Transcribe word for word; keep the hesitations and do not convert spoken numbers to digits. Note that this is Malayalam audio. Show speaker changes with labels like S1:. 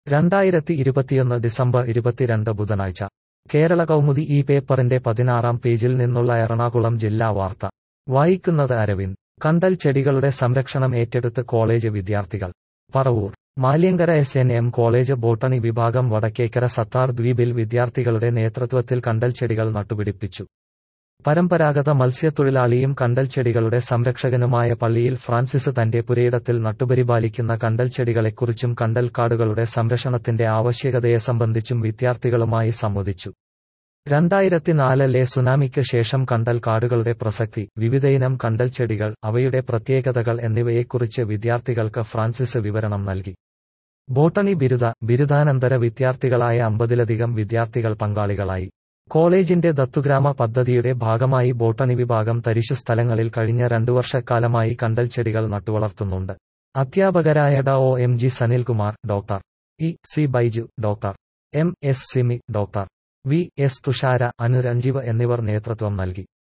S1: രണ്ടായിരത്തി ഇരുപത്തിയൊന്ന് ഡിസംബർ ഇരുപത്തിരണ്ട് ബുധനാഴ്ച കേരള കൗമുദി ഈ പേപ്പറിന്റെ പതിനാറാം പേജിൽ നിന്നുള്ള എറണാകുളം ജില്ലാ വാർത്ത വായിക്കുന്നത് അരവിന്ദ്. കണ്ടൽ ചെടികളുടെ സംരക്ഷണം ഏറ്റെടുത്ത് കോളേജ് വിദ്യാർത്ഥികൾ. Paravur. Malyankara S N M college botany വിഭാഗം വടക്കേക്കര സത്താർ ദ്വീപിൽ വിദ്യാർത്ഥികളുടെ നേതൃത്വത്തിൽ കണ്ടൽ ചെടികൾ നട്ടുപിടിപ്പിച്ചു. പരമ്പരാഗത മത്സ്യത്തൊഴിലാളിയും കണ്ടൽ ചെടികളുടെ സംരക്ഷകനുമായ പള്ളിയിൽ ഫ്രാൻസിസ് തന്റെ പുരയിടത്തിൽ നട്ടുപരിപാലിക്കുന്ന കണ്ടൽ ചെടികളെക്കുറിച്ചും കണ്ടൽക്കാടുകളുടെ സംരക്ഷണത്തിന്റെ ആവശ്യകതയെ സംബന്ധിച്ചും വിദ്യാർത്ഥികളുമായി സംവദിച്ചു. രണ്ടായിരത്തിനാലിലെ സുനാമിക്ക് ശേഷം കണ്ടൽ കാടുകളുടെ പ്രസക്തി, വിവിധയിനം കണ്ടൽ ചെടികൾ, അവയുടെ പ്രത്യേകതകൾ എന്നിവയെക്കുറിച്ച് വിദ്യാർത്ഥികൾക്ക് ഫ്രാൻസിസ് വിവരണം നൽകി. ബോട്ടണി ബിരുദ, ബിരുദാനന്തര വിദ്യാർത്ഥികളായ അമ്പതിലധികം വിദ്യാർത്ഥികൾ പങ്കാളികളായി. കോളേജിന്റെ ദത്തുഗ്രാമ പദ്ധതിയുടെ ഭാഗമായി ബോട്ടണി വിഭാഗം തരിശു സ്ഥലങ്ങളിൽ കഴിഞ്ഞ രണ്ടു വർഷക്കാലമായി കണ്ടൽ ചെടികൾ നട്ടുവളർത്തുന്നുണ്ട്. അധ്യാപകരായ Dr M G Sanilkumar, doctor E C Baiju, doctor M S Simi, doctor V S Thushara, Anu Ranjeev എന്നിവർ നേതൃത്വം നൽകി.